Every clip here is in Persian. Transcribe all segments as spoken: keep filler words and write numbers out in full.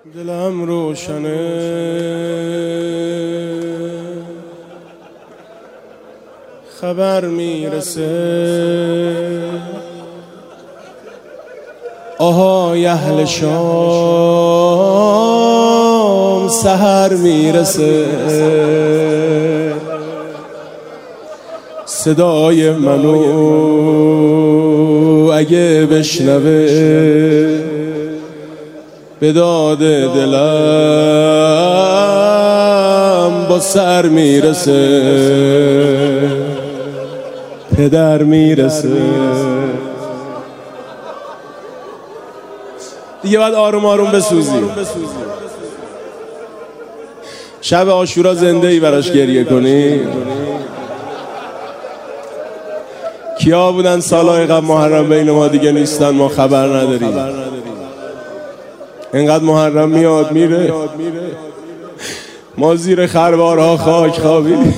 دلم روشنه خبر میرسه آهای اهل شام سحر میرسه صدای منو اگه بشنوه به داد دلم با سر میرسه پدر میرسه. دیگه باید آروم آروم بسوزی. شب عاشورا زنده ای براش گریه کنی. کیا بودن سالهای قبل محرم بین ما دیگه نیستن، ما خبر نداریم. اینقدر محرم میاد میره، ما زیر خروارها خاک خوابیدیم،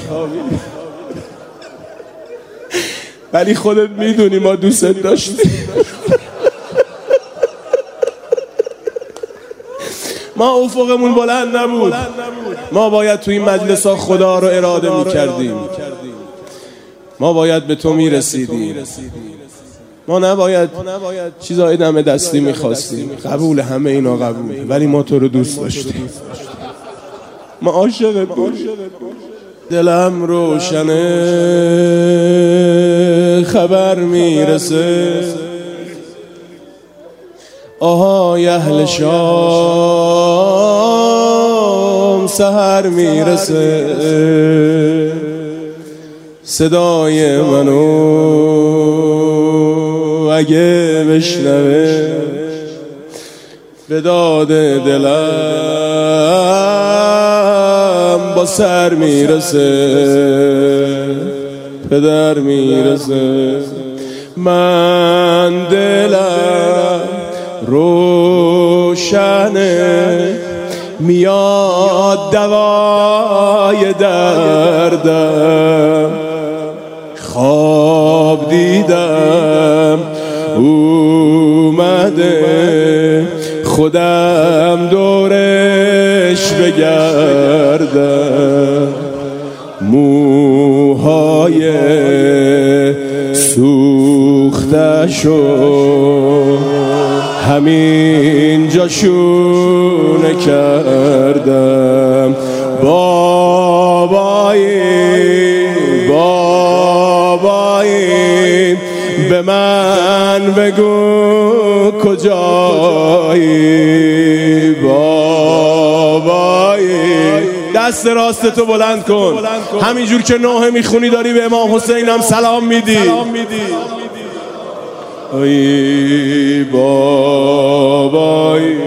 ولی خودت میدونی ما دوست داشتیم. ما افقمون بلند نبود، ما باید تو این مجلس ها خدا رو اراده میکردیم، ما باید به تو میرسیدیم، ما نباید چیزای دم دستی میخواستیم. قبول همه اینا قبول، ولی ما تو رو دوست داشتیم، ما عاشقت بودیم. دلم روشنه خبر میرسه آهای اهل شام سحر میرسه صدای منو اگه بشنوه به داد دلم با سر میرسه پدر میرسه. من دلم روشنه میاد دوای دردم، خواب دیدم اومده خودم دورش بگردم، موهای سوختشو همین جاشونه کردم. بابایی بابایی به من بگو کجایی، بابایی دست راست تو بلند کن، همینجور که نوحه میخونی داری به امام حسین هم سلام میدی. ای بابایی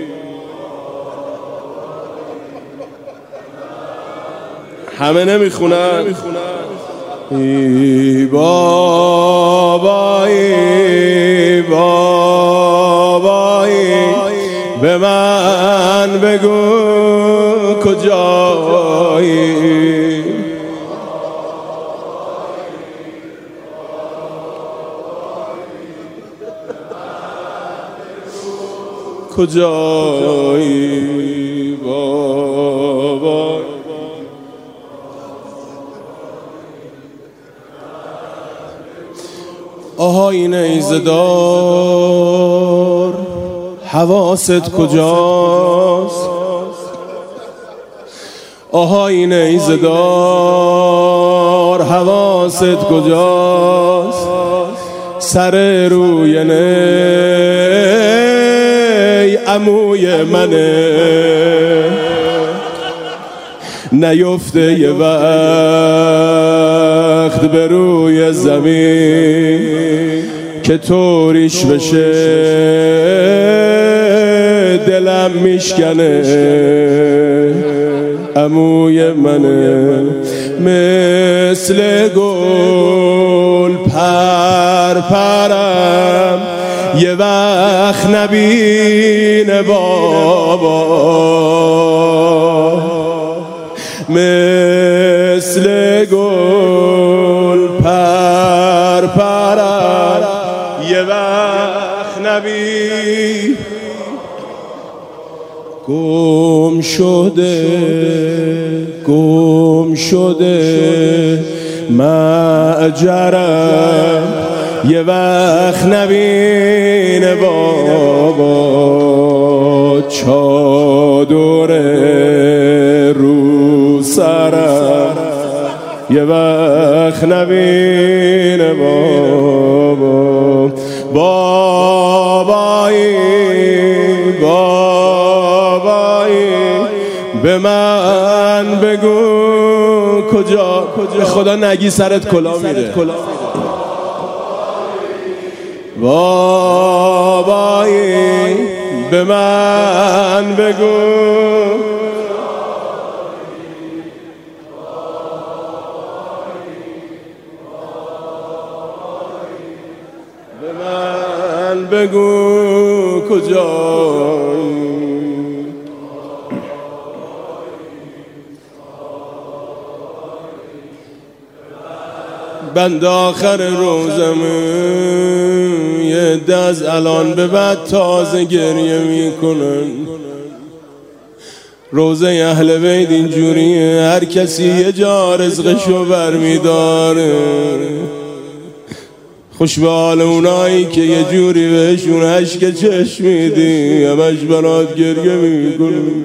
همه نمیخونن. ای بابایی بابایی به من بگو کجایی، کجایی بابا. آهای نیزه دار حواست کجاست، آهای نیزه دار حواست کجاست، سر روی نی عموی منه نیفته یه وقت به روی زمین که طوریش بشه دلم میشکنه، عموی منه مثل گل پر پرم یه وقت نبینه بابا، مثل گل پر پرم یه وقت نبینه گم شده گم شده معجرم یه وقت نبینه بابا چادر رو سرم یه وقت نبینه بابا بابایی بابایی به من بگو کجا کجا خدا نگی سرت کلا میره بابایی به من بگو به من بگو کجایی بند آخر روزمون یه عده از الان به بعد تازه گریه میکنن. روزه اهل بیت اینجوریه، هر کسی یه جا رزقشو برمیداره. خوش به حال اونایی که یه جوری بهشون اشک چشم میدی، همش برات گریه میکنن.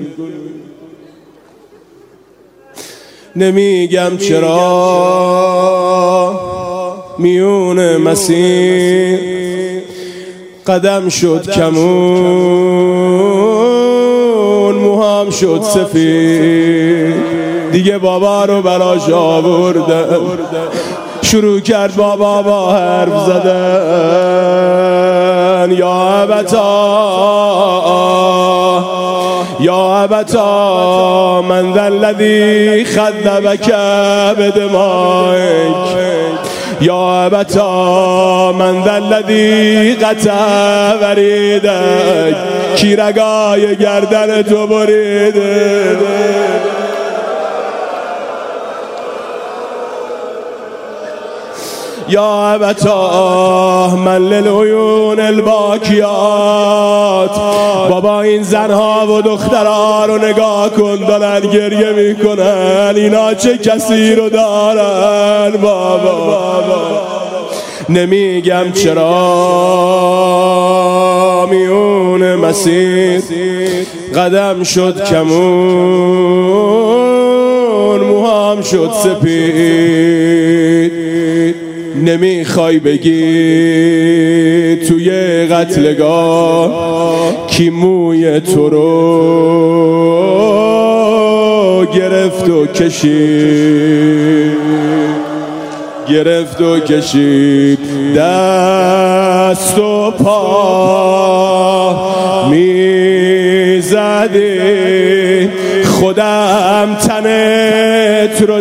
نمیگم چرا میون مسیر قدم شد کمون، موهام شد سفید، دیگه بابا رو براش آوردم. شروع کرد بابا با حرف زدن. یا ابتا یا ابتا من ذا الذی خذبک بدمائک، یا ابتا من ذا الذی قطع وریدک، کی رگای گردن تو بریده. یا ابتا من للعیون الباکیات، بابا این زنها و دخترها رو نگاه کن، دارن گریه میکنن، اینا چه کسی رو دارن بابا. نمیگم چرا میون مسیر قدم شد کمون، موهام شد سپید. نمیخوای بگی توی قتلگاه کی موی تو رو گرفت و کشید، گرفت و کشید. دست و پا میزدی، خودم تنت رو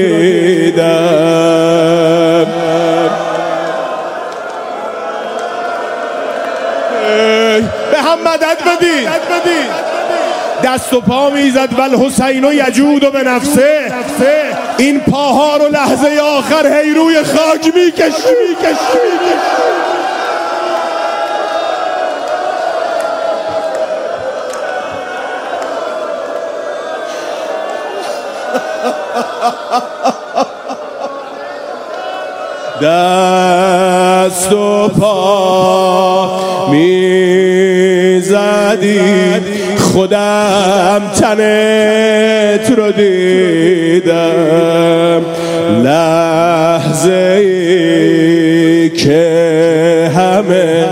دیدم. به هم مدد بدید. دست و پا میزد والحسین و یجود و به نفسه، این پاها رو لحظه آخر هی روی خاک میکش. دست و پا میزدی، خودم تنت رو دیدم. لحظه ای که همه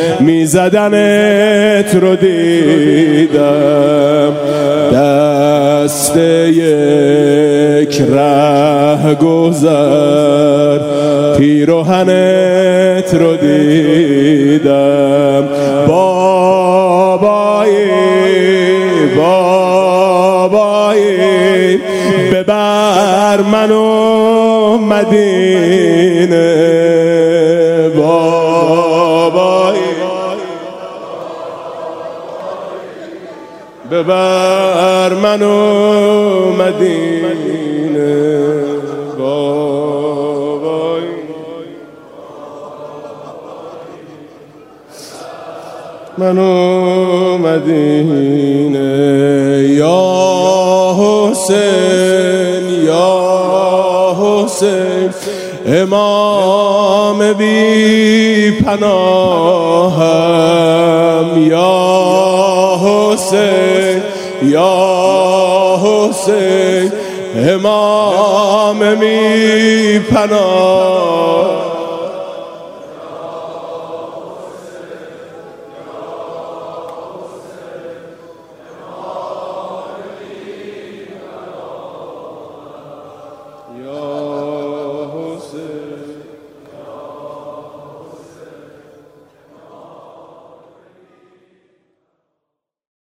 میزدنت رو دیدم. دست یک ره گذر پیراهنت رو دیدم. بابایی بابایی ببر منو مدینه. بابایی ببر منو مدینه. بابایی منو مدینه. مدینه. یا حسین یا حسین امام بی پناهم. یا حسین یا حسین امام بی پناهم.